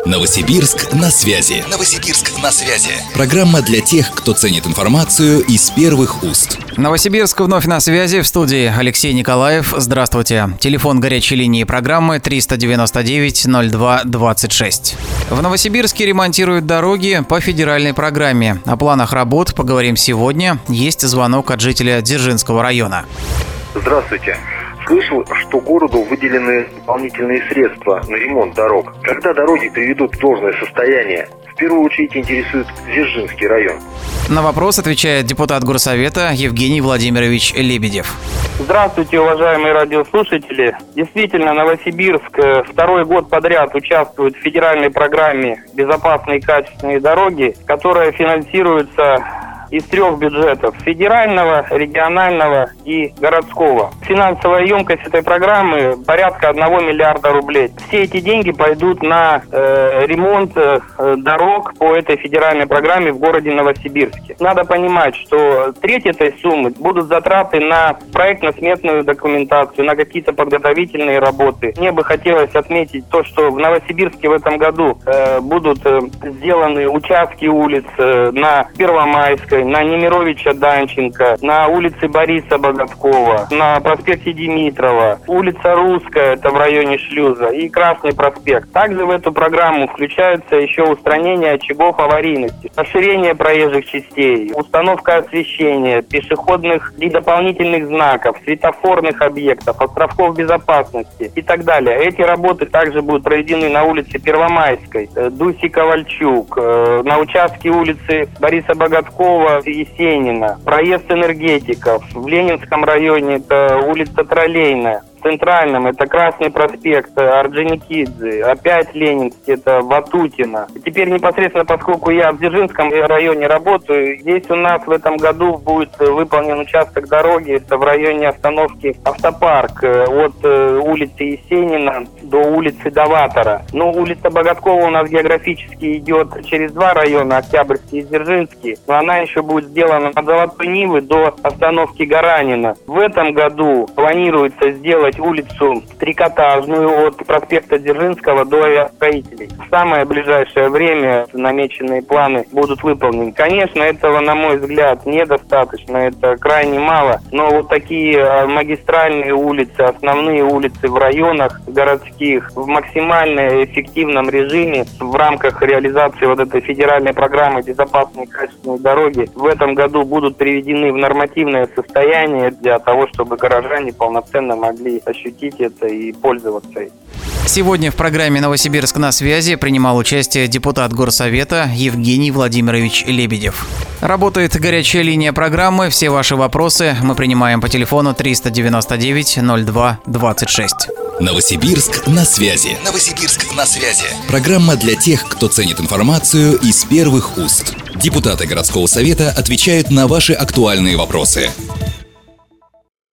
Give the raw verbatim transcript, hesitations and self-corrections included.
Новосибирск на связи. Новосибирск на связи. Программа для тех, кто ценит информацию из первых уст. Новосибирск вновь на связи. В студии Алексей Николаев. Здравствуйте. Телефон горячей линии программы триста девяносто девять ноль два двадцать шесть. В Новосибирске ремонтируют дороги по федеральной программе. О планах работ поговорим сегодня. Есть звонок от жителя Дзержинского района. Здравствуйте. Слышал, что городу выделены дополнительные средства на ремонт дорог. Когда дороги приведут в должное состояние? В первую очередь интересует Дзержинский район. На вопрос отвечает депутат Горсовета Евгений Владимирович Лебедев. Здравствуйте, уважаемые радиослушатели. Действительно, Новосибирск второй год подряд участвует в федеральной программе «Безопасные и качественные дороги», которая финансируется из трех бюджетов – федерального, регионального и городского. Финансовая емкость этой программы порядка одного миллиарда рублей. Все эти деньги пойдут на э, ремонт э, дорог по этой федеральной программе в городе Новосибирске. Надо понимать, что треть этой суммы будут затраты на проектно-сметную документацию, на какие-то подготовительные работы. Мне бы хотелось отметить то, что в Новосибирске в этом году э, будут э, сделаны участки улиц э, на Первомайской, на Немировича Данченко, на улице Бориса Богаткова, на проспекте Димитрова, улица Русская, это в районе Шлюза, и Красный проспект. Также в эту программу включаются еще устранение очагов аварийности, расширение проезжих частей, установка освещения, пешеходных и дополнительных знаков, светофорных объектов, островков безопасности и так далее. Эти работы также будут проведены на улице Первомайской, Дуси Ковальчук, на участке улицы Бориса Богаткова, Есенина, проезд энергетиков. В Ленинском районе это улица Троллейная. В Центральном это Красный проспект, Орджоникидзе, опять Ленинский, это Ватутина. Теперь непосредственно, поскольку я в Дзержинском районе работаю, здесь у нас в этом году будет выполнен участок дороги, это в районе остановки Автопарк, от улицы Есенина до улицы Даватора. Но улица Богаткова у нас географически идет через два района, Октябрьский и Дзержинский, но она еще будет сделана от Золотой Нивы до остановки Гаранина. В этом году планируется сделать улицу трикотажную от проспекта Дзержинского до Авиастроителей. В самое ближайшее время намеченные планы будут выполнены. Конечно, этого, на мой взгляд, недостаточно, это крайне мало, но вот такие магистральные улицы, основные улицы в районах городских в максимально эффективном режиме в рамках реализации вот этой федеральной программы «Безопасные и качественные дороги» в этом году будут приведены в нормативное состояние для того, чтобы горожане полноценно могли ощутить это и пользоваться этим. Сегодня в программе «Новосибирск на связи» принимал участие депутат Горсовета Евгений Владимирович Лебедев. Работает горячая линия программы. Все ваши вопросы мы принимаем по телефону триста девяносто девять ноль два двадцать шесть. Новосибирск на связи. Новосибирск на связи. Программа для тех, кто ценит информацию из первых уст. Депутаты городского совета отвечают на ваши актуальные вопросы.